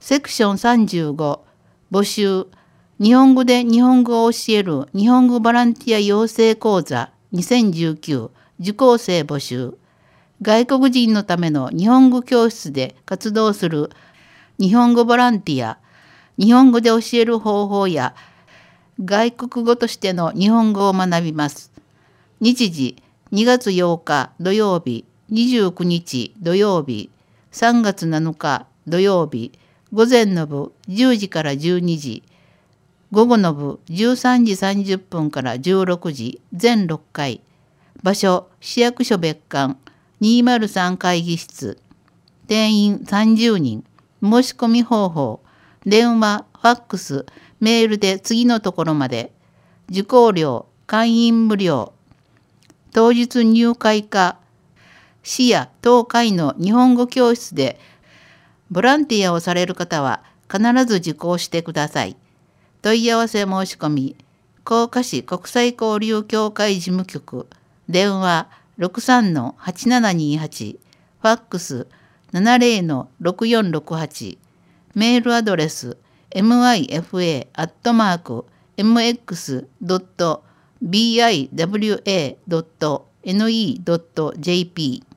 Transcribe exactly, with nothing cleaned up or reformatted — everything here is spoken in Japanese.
セクションさんじゅうご、募集。日本語で日本語を教える日本語ボランティア養成講座にせんじゅうきゅう受講生募集。外国人のための日本語教室で活動する日本語ボランティア。日本語で教える方法や外国語としての日本語を学びます。日時にがつようか土曜日、にじゅうくにち土曜日、さんがつなのか土曜日、午前の部じゅうじからじゅうにじ、午後の部じゅうさんじさんじゅっぷんからじゅうろくじ、全ろっかい。場所、市役所別館、にひゃくさん会議室。定員さんじゅうにん。申し込み方法、電話、ファックス、メールで次のところまで。受講料、会員無料。当日入会か、市や当会の日本語教室でボランティアをされる方は必ず受講してください。問い合わせ申し込み、甲賀市国際交流協会事務局、電話 ろくさんのはちななにはち、ファックス ななぜろのろくよんろくはち、メールアドレス エムアイエフエー アットマーク エムエックス ドット ビーアイダブリューエー ドット エヌイー ドット ジェーピー